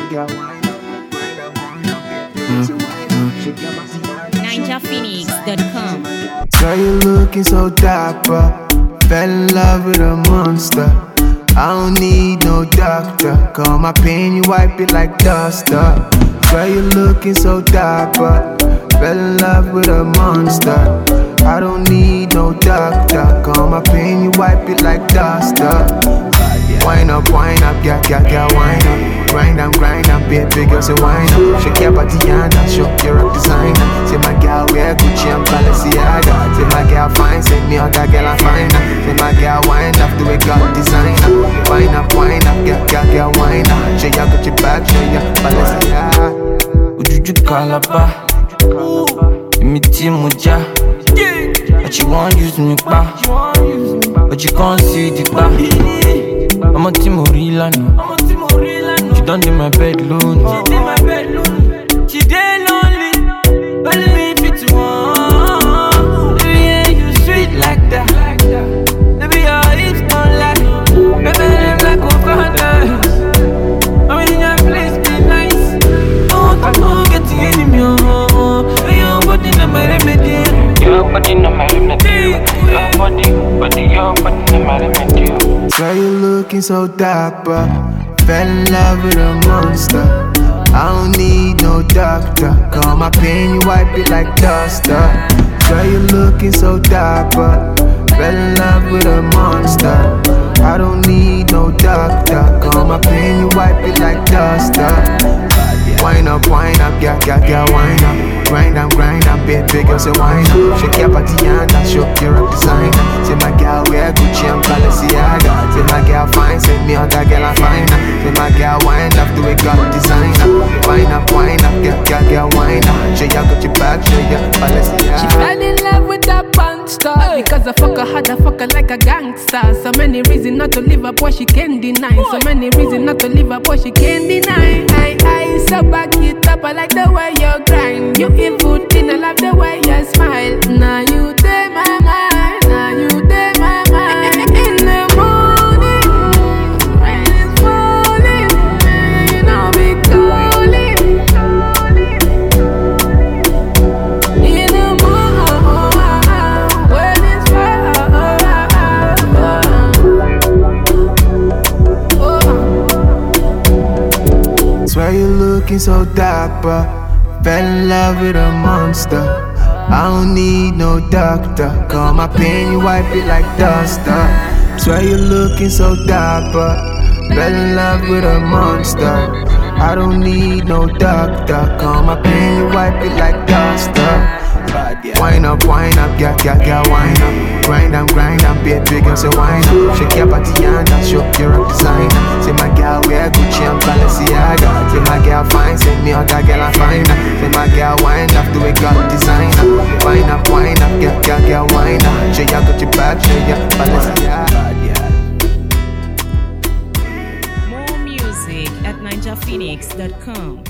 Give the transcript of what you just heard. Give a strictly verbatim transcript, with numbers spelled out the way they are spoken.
ninja phoenix dot com. Girl, you looking so dapper. Fell in love with a monster. I don't need no doctor. Call my pain, you wipe it like duster. Girl, you looking so dapper. Fell in love with a monster. I don't need no doctor. Call my pain, you wipe it like duster. Wine up, wine up, yeah, yeah, yeah, wine up. Grind and grind and baby girl say wine up. Shake your body and show your up designer. Say my girl wear Gucci and Balenciaga. Say my girl fine, say me other girl I find her. Say my girl wine up the way God designer. Wine up, wine up, yeah, yeah, yeah, wine up. Show your Gucci bag, show your Balenciaga. Ujuju kalaba, imiti muja. But you won't use me pa, but you can't see the pa. I'm a Timorila no. She done in my bedroom. She did my bedroom. She dey lonely, only me fit one. Baby, yeah, you sweet like that. Baby, your hips don't lie. Baby, them like overdose. I mean, in your place be nice. Oh, I don't get the enemy. Oh, your body not my remedy. Your body not my remedy. Your body, body, your body not my remedy. Girl, you looking so dapper. Fell in love with a monster. I don't need no doctor. Call my pain, you wipe it like duster. Girl, you looking so dapper. Fell in love with a monster. I don't need no doctor. Call my pain, you wipe it like duster. Wine up, wine up, yeah, yeah, yeah, wine up. Grind and grind and baby girl say wine up. Shake your body and show your up designer. Say my girl wear Gucci and Balenciaga. Say my girl fine, say me other girl I find her. Say my girl wine up the way God designer. Wine up, wine up, yeah, yeah, yeah, wine up. Show your Gucci bag, show your Balenciaga. She fell in love with that monster because I fuck her hard, I fuck her like a gangster. So many reasons not to leave her boy she can't deny. So many reasons not to leave her boy she can't deny. I, I, so back it up, I like the way you grind. You evil thing, I love the way you smile. Now you take my mind, now you take my mind. In the morning, when it's falling, you know me calling. In the morning, when it's falling. Swear you looking so dapper. Fell in love with a monster. I don't need no doctor. Call my pain, you wipe it like duster. Swear you looking so dapper. Fell in love with a monster. I don't need no doctor. Call my pain, you wipe it like duster. Wine up, wine up, yeah, yeah, yeah, wine up. Grind and grind and baby girl say wine up. Shake your body and show your up designer. Say my girl wear Gucci and Balenciaga. Say my girl fine, say me other girl I find her. Say my girl wine up the way God designer. Wine up, wine up, yeah, yeah, yeah, wine up. Show your Gucci bag, show your Balenciaga. More music at ninja phoenix dot com.